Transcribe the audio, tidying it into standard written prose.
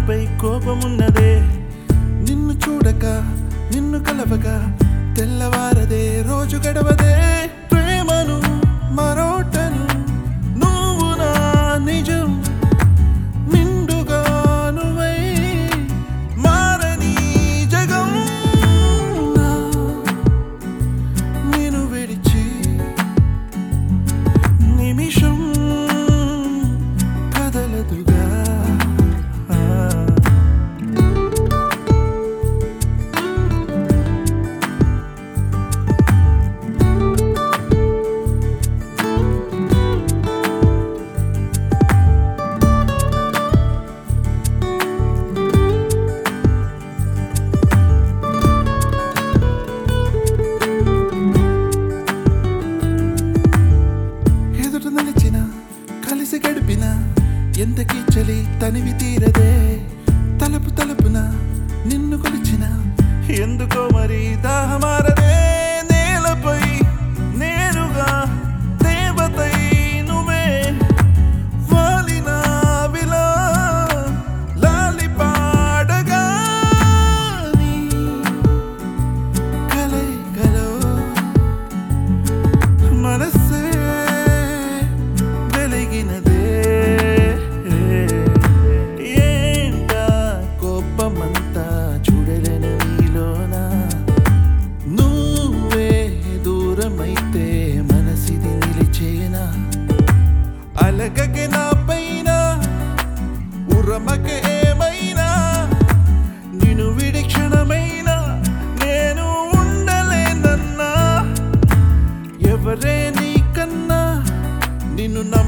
నాపై కోపమున్నదే నిన్ను చూడక నిన్ను కలవక తెల్లవారదే రోజు గడవదే ప్రేమను మరోటను నువ్వు నా నిజం నిండుగా నువ్వై మారని జగం నేను విడిచి నిమిషం కదలదుగా నలిచిన కలిసి గడిపిన ఎంతకీ చలి తనివి తీరదే తలుపు తలుపున నిన్ను కొలిచిన ఎందుకో మరి దాహమారదే నేలపై నేరుగా దేవతై నువ్వే వాలిన విలా లాలి పాడగా నీ కలైకలో మనసే ఏంటా కోపమంతా చూడలేని నీలోన నువ్వే దూరమైతే మనసిది నిలిచేనా అలగకే నా పైన ఉరమకే ఏమైనా నిన్ను విడి క్షణమైనా నేను ఉండలేనన్నా ఎవరే నీకన్నా నిన్ను